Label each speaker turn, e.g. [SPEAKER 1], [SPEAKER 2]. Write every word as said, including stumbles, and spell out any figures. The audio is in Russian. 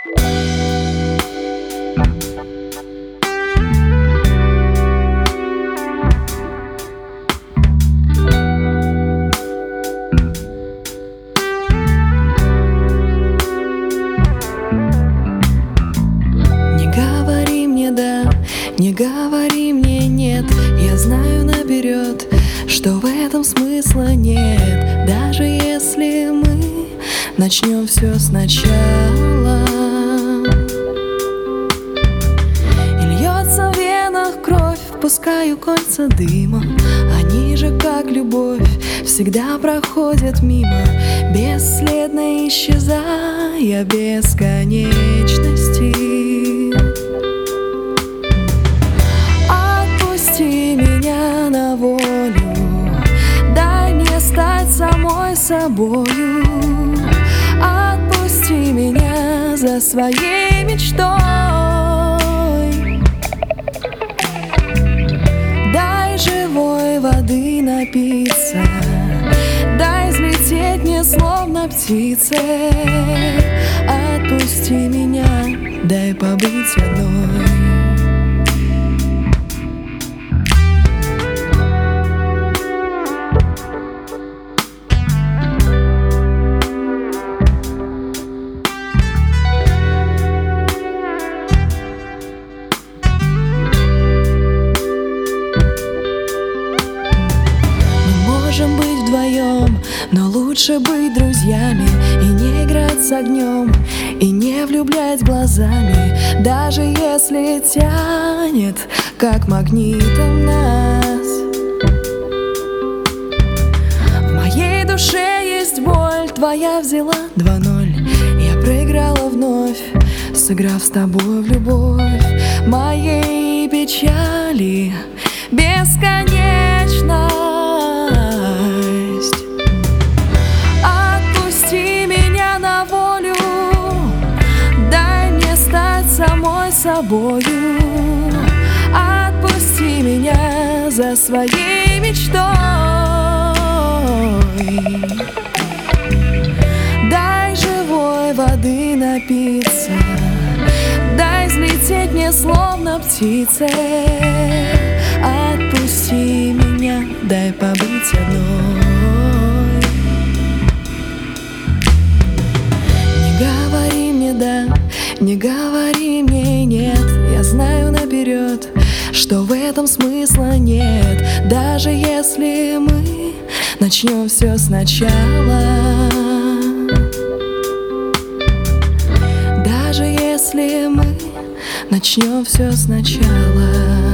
[SPEAKER 1] Не говори мне нет, я знаю наперед, что в этом смысла нет. Даже если мы начнем все сначала, и льется в венах кровь, впускаю кольца дыма. Они же, как любовь, всегда проходят мимо, бесследно исчезая в бесконечности. Отпусти меня на волю, дай мне стать самой собою. Отпусти меня за своей мечтой. Дай живой воды напиться, дай взлететь мне словно птице. Отпусти меня, дай побыть одной. Можем быть вдвоем, но лучше быть друзьями и не играть с огнем, и не влюблять глазами, даже если тянет, как магнитом нас. В моей душе есть боль, твоя взяла два ноль. Я проиграла вновь, сыграв с тобой в любовь. Моей печали бесконечно. Самой собою. Отпусти меня за своей мечтой. Дай живой воды напиться, дай взлететь мне словно птице. Отпусти меня, дай побыть одной. Не говори мне да, не говори мне нет, я знаю наперед, что в этом смысла нет. Даже если мы начнем все сначала, даже если мы начнем все сначала.